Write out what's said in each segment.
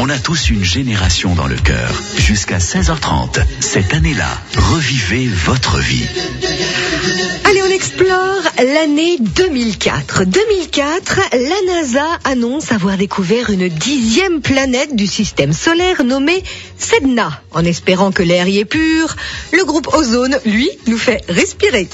On a tous une génération dans le cœur. Jusqu'à 16h30, cette année-là, revivez votre vie. Allez, on explore l'année 2004. 2004, la NASA annonce avoir découvert une 10e planète du système solaire nommée Sedna. En espérant que l'air y est pur, le groupe Ozone, lui, nous fait respirer.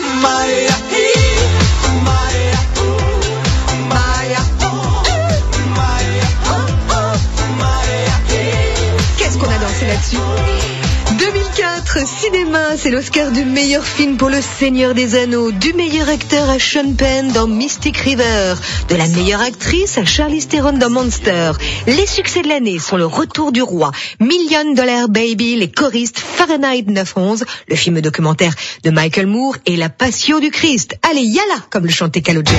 Qu'est-ce qu'on a dansé là-dessus ? 2004, cinéma, c'est l'Oscar du meilleur film pour Le Seigneur des Anneaux, du meilleur acteur à Sean Penn dans Mystic River, de la meilleure actrice à Charlize Theron dans Monster. Les succès de l'année sont Le Retour du Roi, $1 Million Baby, Les choristes, Fahrenheit 9/11, le film documentaire de Michael Moore et La Passion du Christ. Allez, yalla, comme le chantait Calogero.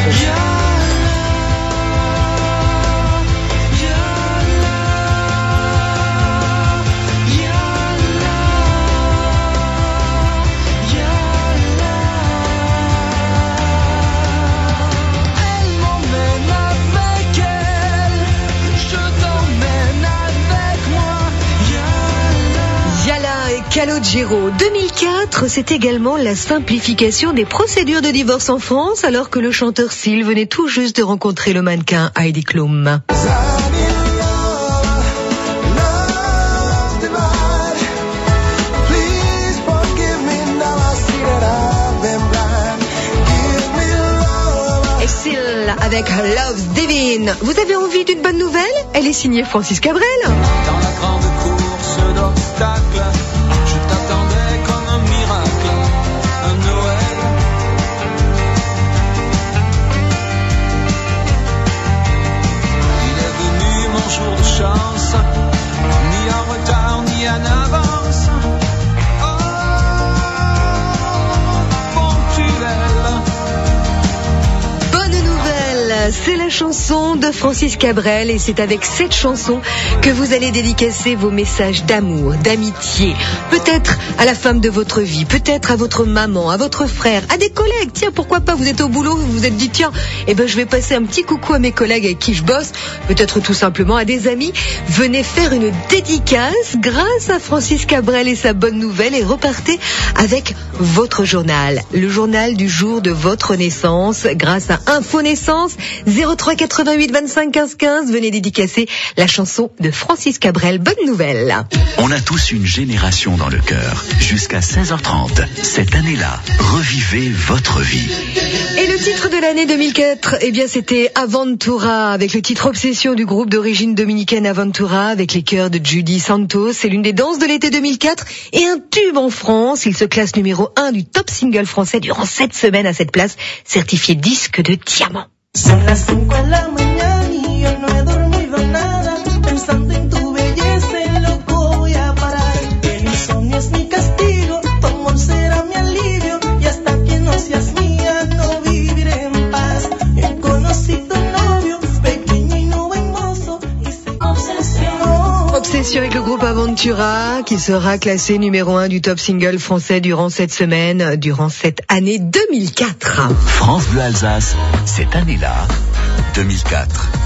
Calogero. 2004, c'est également la simplification des procédures de divorce en France, alors que le chanteur Seal venait tout juste de rencontrer le mannequin Heidi Klum. Et Seal avec Love's Divine. Vous avez envie d'une bonne nouvelle ? Elle est signée Francis Cabrel. Dans la grande course d'obstacles, je t'attendais comme un miracle, un Noël. Il est venu mon jour de chance, ni en retard ni en avance. Oh, ponctuel. Bonne nouvelle, c'est la chanson de Francis Cabrel et c'est avec cette chanson que vous allez dédicacer vos messages d'amour, d'amitié, peut-être à la femme de votre vie, peut-être à votre maman, à votre frère, à des collègues. Tiens, pourquoi pas, vous êtes au boulot, vous vous êtes dit tiens, je vais passer un petit coucou à mes collègues avec qui je bosse, peut-être tout simplement à des amis. Venez faire une dédicace grâce à Francis Cabrel et sa bonne nouvelle et repartez avec votre journal, le journal du jour de votre naissance grâce à Info Naissance 03 88 25 15 15. Venez dédicacer la chanson de Francis Cabrel. Bonne nouvelle. On a tous une génération dans le cœur. Jusqu'à 16h30, cette année-là, revivez votre vie. Et le titre de l'année 2004, c'était Aventura, avec le titre Obsession du groupe d'origine dominicaine Aventura, avec les chœurs de Judy Santos. C'est l'une des danses de l'été 2004 et un tube en France. Il se classe numéro 1 du top single français durant 7 semaines à cette place, certifié disque de diamant. Son las 5 de la mañana y yo no he dormido nada, pensando en tu belleza, en loco voy a parar. El insomnio es mi castigo, tu amor será mi alivio, y hasta que no seas mía no viviré en paz. He conocido un novio, pequeño y no hermoso, y se obsesionó. Obsession avec le groupe Aventura, qui sera classé numéro 1 du top single français durant cette semaine, durant cette année 2004. France Bleu Alsace, cette année-là, 2004.